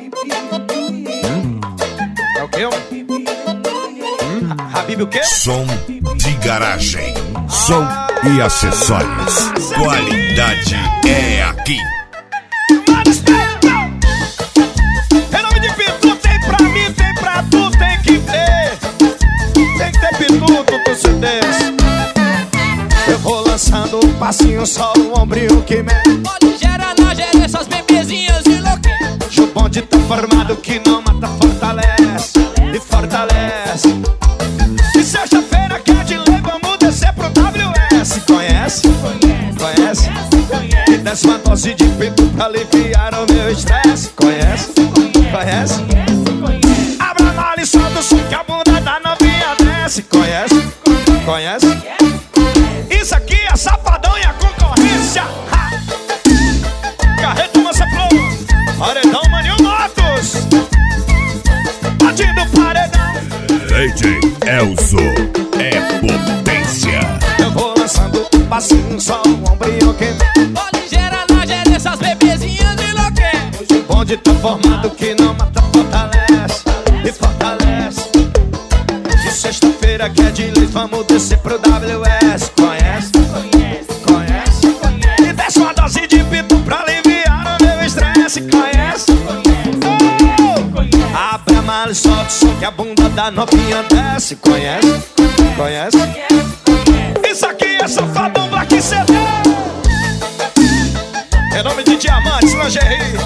É o quê? Habib o quê? Som de garagem. Som e acessórios. Qualidade é aqui. Em nome de Pitu, tem pra mim, tem pra tu, tem que ter. Tem que ter Pitu, tu se desce. Eu vou lançando um passinho, só o ombrinho que me... Pode gerar na gera essas bebezinhas de louquinho. O bonde tá formado que não mata, fortalece e fortalece. E sexta-feira que é de lei, vamos descer pro WS. Conhece? Conhece? E desce uma dose de Pitu pra aliviar o meu estresse. Conhece? Conhece? Abra a mala e solta o som que a bunda da novinha desce. Conhece? Conhece? Isso aqui é Safadão e a concorrência. Ha! Carreta Mansa Flow, Paredão Maninho Motos, batindo paredão. DJ Elzo é potência. Eu vou lançando um passinho, só o ombrinho que me... Pode gerar na gera essas bebezinhas de louquinho. O bonde tá formado que não mata, fortalece e fortalece. E sexta-feira que é de lei, vamos descer pro WS. Conhece? Conhece? E desce uma dose de Pitu pra aliviar o meu estresse. Conhece? Oh! Abre a mala e solta o som que a bunda da novinha desce. Conhece? Conhece? Isso aqui é Safadão Black CD. Em nome de Diamantes Lingerie,